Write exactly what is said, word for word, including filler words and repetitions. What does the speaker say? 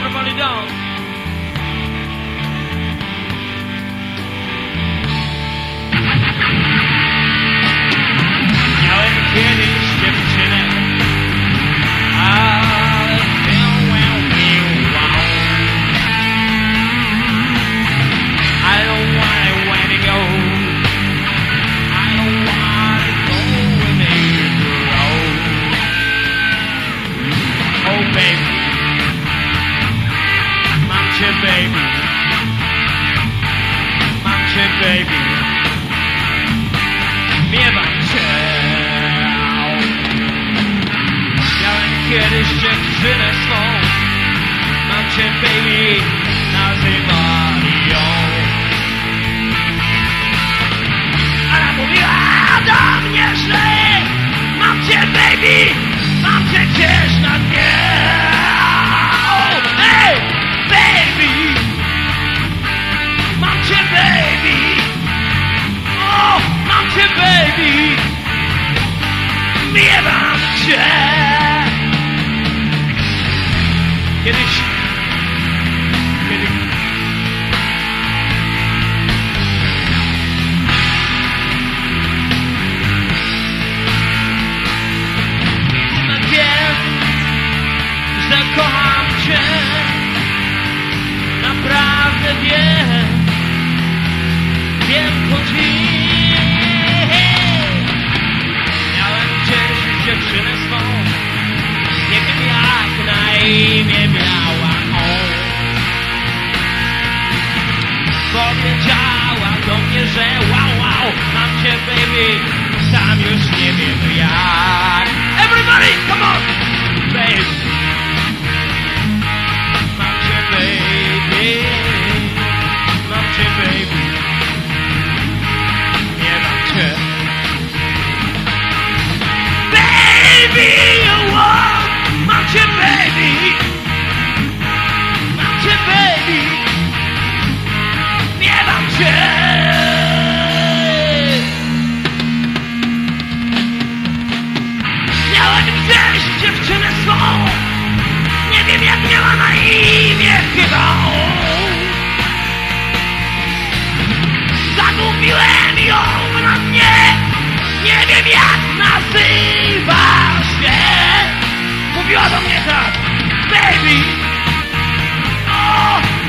Everybody dance. Miałem kiedyś dziewczynę, ale byłem miłą. I don't wanna let it go. I don't wanna go with it, girl. Oh baby, mam cię baby, mam cię baby, miewam cię. Miałem kiedyś dziewczynę swą, mam cię baby, nazywali ją. Ona mówiła do mnie, że mam cię baby, mam cię gdzieś na dnie. Oh, hey, baby, mam cię baby, oh, mam cię baby, miewam cię. Kiedyś, kiedyś wiem, że kocham cię, naprawdę wiem, wiem po dziś. Miałem gdzieś dziewczynę swą, nie wiem jak na imię miała on. Powiedziała do mnie, że wow, wow, mam cię baby, sam już nie wiem jak. Everybody, come on, baby, mam cię baby, mam cię baby, nie mam cię. Baby, oh, mam cię baby, mam cię baby, nie mam cię. Miałem gdzieś dziewczynę swą, nie wiem jak miała na imię chyba. Zagubiłem ją na mnie, nie wiem jak nazywa się. Mówiła do mnie tak, baby, oh,